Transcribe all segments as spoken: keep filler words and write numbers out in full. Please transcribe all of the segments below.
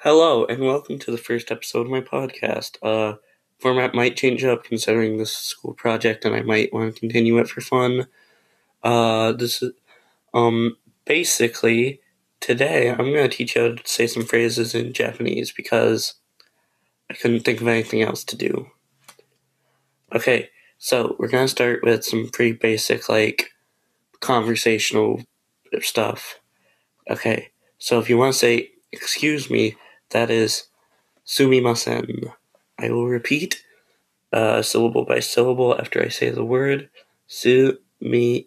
Hello, and welcome to the first episode of my podcast. Uh, format might change up considering this is a school project, and I might want to continue it for fun. Uh, this is, um, basically, today I'm going to teach you how to say some phrases in Japanese because I couldn't think of anything else to do. Okay, so we're going to start with some pretty basic, like, conversational stuff. Okay, so if you want to say, excuse me, that is sumimasen. I will repeat uh, syllable by syllable after I say the word sumimasen.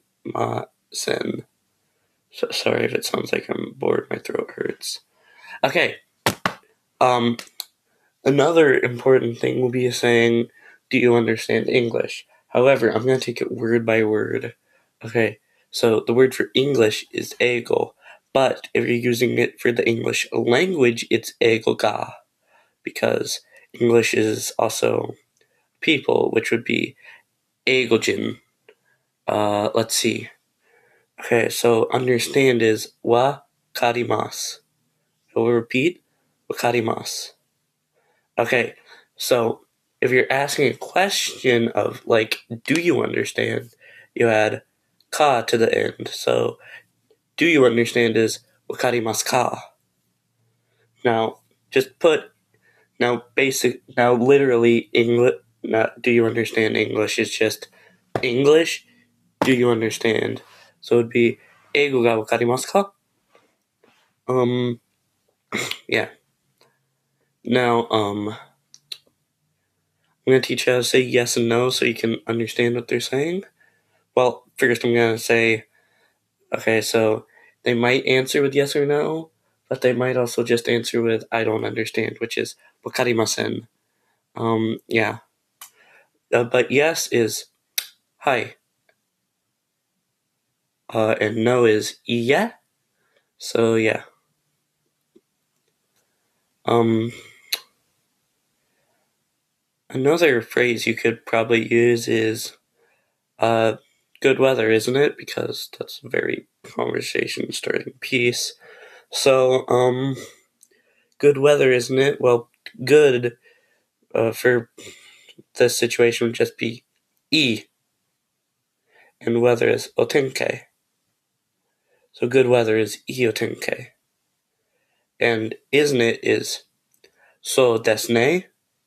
So, sorry if it sounds like I'm bored, my throat hurts. Okay. Um, another important thing will be saying, do you understand English? However, I'm going to take it word by word. Okay, so the word for English is eigo, but if you're using it for the English language, it's eigo ga, because English is also people, which would be eigojin. Uh, let's see. Okay, so understand is wakarimasu. I will repeat, wakarimasu. Okay, so if you're asking a question of, like, do you understand, you add ka to the end. So, do you understand is wakarimasu ka. Now, just put, now basic, now literally, English, not do you understand English, is just English, do you understand? So it would be, eigo ga wakarimasu ka? Um, yeah. Now, um, I'm going to teach you how to say yes and no so you can understand what they're saying. Well, first I'm going to say, okay, so they might answer with yes or no, but they might also just answer with I don't understand, which is wakarimasen. Um, yeah. Uh, but yes is hi. Uh, and no is yeah. So yeah. Um, another phrase you could probably use is uh, good weather, isn't it? Because that's a very conversation starting piece. So, um, good weather, isn't it? Well, good uh, for this situation would just be E, and weather is otenke. So good weather is I otenke. And isn't it is so desu ne.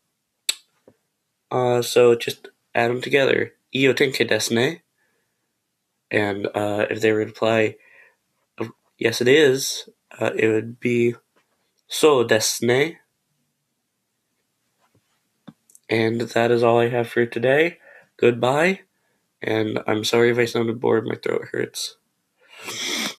Uh, so just add them together. I otenke desu ne. And uh, if they reply, yes, it is, uh, it would be so desu ne. And that is all I have for today. Goodbye. And I'm sorry if I sounded bored, my throat hurts.